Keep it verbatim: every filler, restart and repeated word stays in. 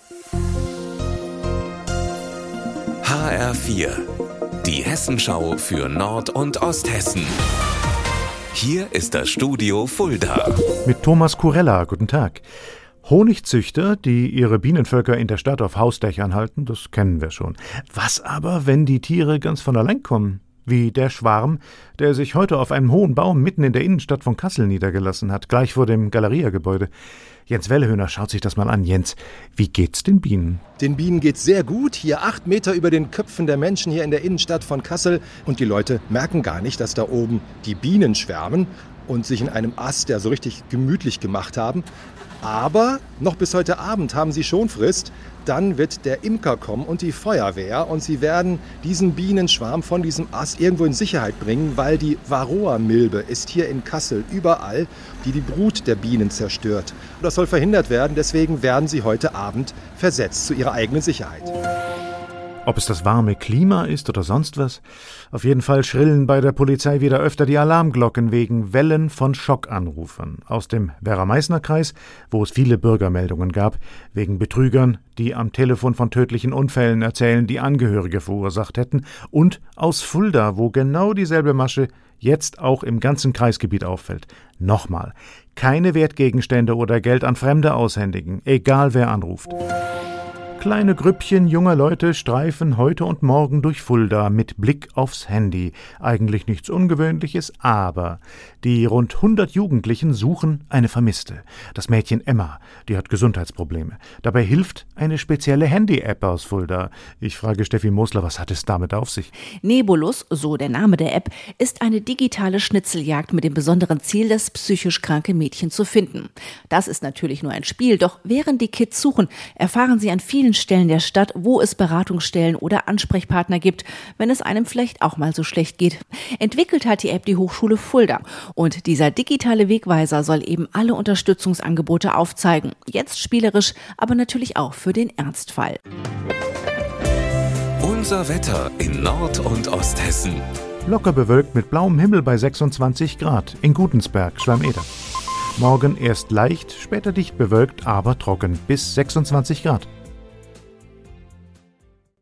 H R vier, die Hessenschau für Nord- und Osthessen. Hier ist das Studio Fulda. Mit Thomas Kurella, guten Tag. Honigzüchter, die ihre Bienenvölker in der Stadt auf Hausdächern halten, das kennen wir schon. Was aber, wenn die Tiere ganz von allein kommen? Wie der Schwarm, der sich heute auf einem hohen Baum mitten in der Innenstadt von Kassel niedergelassen hat, gleich vor dem Galeria-Gebäude. Jens Wellehöhner schaut sich das mal an. Jens, wie geht's den Bienen? Den Bienen geht's sehr gut. Hier acht Meter über den Köpfen der Menschen hier in der Innenstadt von Kassel. Und die Leute merken gar nicht, dass da oben die Bienen schwärmen und sich in einem Ast ja so richtig gemütlich gemacht haben. Aber noch bis heute Abend haben sie schon Frist. Dann wird der Imker kommen und die Feuerwehr und sie werden diesen Bienenschwarm von diesem Ast irgendwo in Sicherheit bringen, weil die Varroa-Milbe ist hier in Kassel überall, die die Brut der Bienen zerstört. Das soll verhindert werden, deswegen werden sie heute Abend versetzt zu ihrer eigenen Sicherheit. Ob es das warme Klima ist oder sonst was? Auf jeden Fall schrillen bei der Polizei wieder öfter die Alarmglocken wegen Wellen von Schockanrufern. Aus dem Werra-Meißner-Kreis, wo es viele Bürgermeldungen gab, wegen Betrügern, die am Telefon von tödlichen Unfällen erzählen, die Angehörige verursacht hätten. Und aus Fulda, wo genau dieselbe Masche jetzt auch im ganzen Kreisgebiet auffällt. Nochmal, keine Wertgegenstände oder Geld an Fremde aushändigen, egal wer anruft. Kleine Grüppchen junger Leute streifen heute und morgen durch Fulda mit Blick aufs Handy. Eigentlich nichts Ungewöhnliches, aber die rund hundert Jugendlichen suchen eine Vermisste. Das Mädchen Emma, die hat Gesundheitsprobleme. Dabei hilft eine spezielle Handy-App aus Fulda. Ich frage Steffi Mosler, was hat es damit auf sich? Nebulus, so der Name der App, ist eine digitale Schnitzeljagd mit dem besonderen Ziel, das psychisch kranke Mädchen zu finden. Das ist natürlich nur ein Spiel, doch während die Kids suchen, erfahren sie an vielen Stellen der Stadt, wo es Beratungsstellen oder Ansprechpartner gibt, wenn es einem vielleicht auch mal so schlecht geht. Entwickelt hat die App die Hochschule Fulda. Und dieser digitale Wegweiser soll eben alle Unterstützungsangebote aufzeigen. Jetzt spielerisch, aber natürlich auch für den Ernstfall. Unser Wetter in Nord- und Osthessen. Locker bewölkt mit blauem Himmel bei sechsundzwanzig Grad in Gutensberg, Schwalm-Eder. Morgen erst leicht, später dicht bewölkt, aber trocken bis sechsundzwanzig Grad.